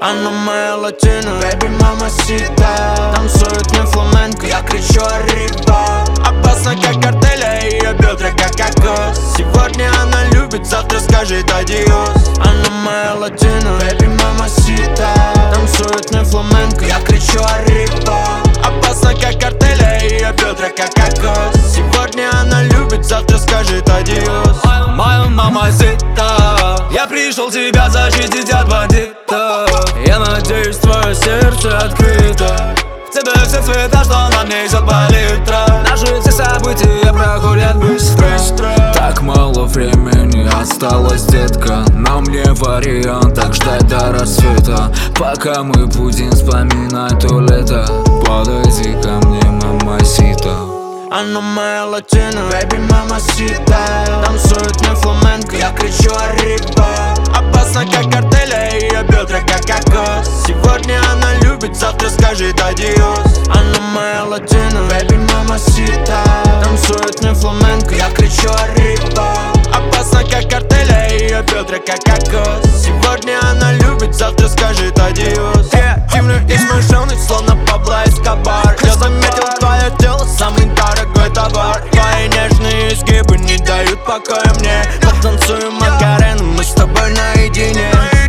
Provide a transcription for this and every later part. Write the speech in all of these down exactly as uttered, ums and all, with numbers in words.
Она моя латина, бэби мамасита. Танцует мне фламенко, я кричу arriba. Опасно как картеля, ее бедра как кокос. Сегодня она любит, завтра скажет адиос. Она моя латина, бэби мамасита. Танцует мне фламенко, я кричу arriba. Опасно как картеля, ее бедра как кокос. Сегодня она любит, завтра скажет адиос. Моя мамасита, я пришел тебя защитить от бандитов. Я надеюсь, твое сердце открыто. В тебе все цвета, что нам несет палитра. Наши все события проходят быстро. Так мало времени осталось, детка. Нам не вариант так ждать до рассвета. Пока мы будем вспоминать то лето, подойди ко мне, мамасита. Она моя латина, бэби мамасита. Танцует мне фламенко, я кричу arriba. Опасно как картеля, ее бедра как кокос. Сегодня она любит, завтра скажет адиос. Она моя латина, бэби мамасита. Танцует мне фламенко, я кричу arriba. Опасно как картеля, ее бедра как кокос. Сегодня она любит, завтра скажет адиос. Креативный и смышленый, словно Пабло Эскобар. Я заметил твое тело, самый дорогой товар. Твои нежные изгибы не дают покоя мне. Потанцуем Макарену, мы с тобой наедине.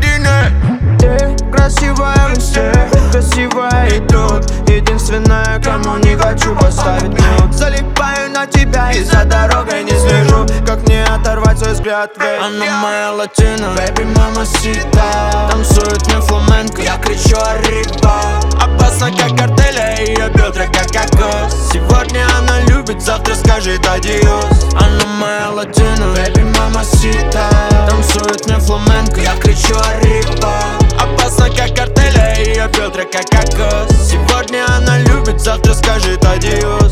Ты красивая в инсте, красивая и тут. Единственная, кому не хочу поставить нюд. Залипаю на тебя и за дорогой не слежу. Как мне оторвать свой взгляд, ведь она моя латина, бэби мамасита. Танцует мне фламенко, я кричу arriba. Опасно как картеля, ее бедра как кокос. Сегодня она любит, завтра скажет адиос. Она моя латина, бэби мамасита. Танцует мне фламенко, я кричу arriba. Опасно как картеля, ее бедра как кокос. Сегодня она любит, завтра скажет адиос.